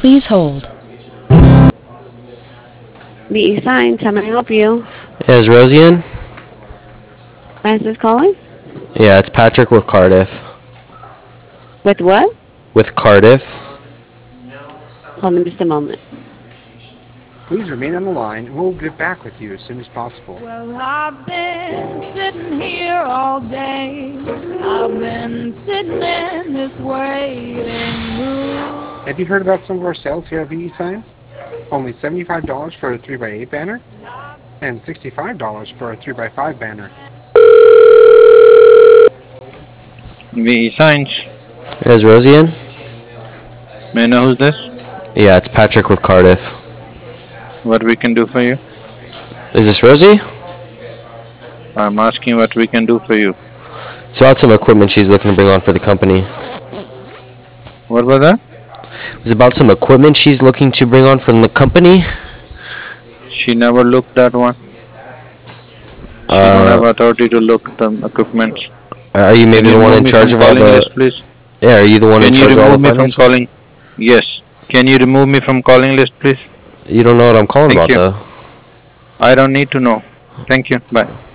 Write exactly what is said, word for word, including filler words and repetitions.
Please hold. B E Signs, how may I help you? Yeah, is Rosie in? Is this calling? Yeah, it's Patrick with Cardiff. With what? With Cardiff? Hold on just a moment. Please remain on the line and we'll get back with you as soon as possible. Well, I've been sitting here all day. I've been sitting in this waiting room. Have you heard about some of our sales here at V E Signs? Only seventy-five dollars for a three by eight banner and sixty-five dollars for a three by five banner. V E Signs. Yeah, is Rosie in? May I know who's this? Yeah, it's Patrick with Cardiff. What we can do for you? Is this Rosie? I'm asking what we can do for you. It's about some equipment she's looking to bring on for the company. What was that? It's about some equipment she's looking to bring on from the company. She never looked that one. She Uh, don't have authority to look the equipment. Are you maybe Can you the one remove in me charge from of all calling the... list, please? Yeah, are you the one Can in you charge of all remove the me from finances? calling? Yes. Can you remove me from calling list, please? You don't know what I'm calling Thank about, you. though. I don't need to know. Thank you. Bye.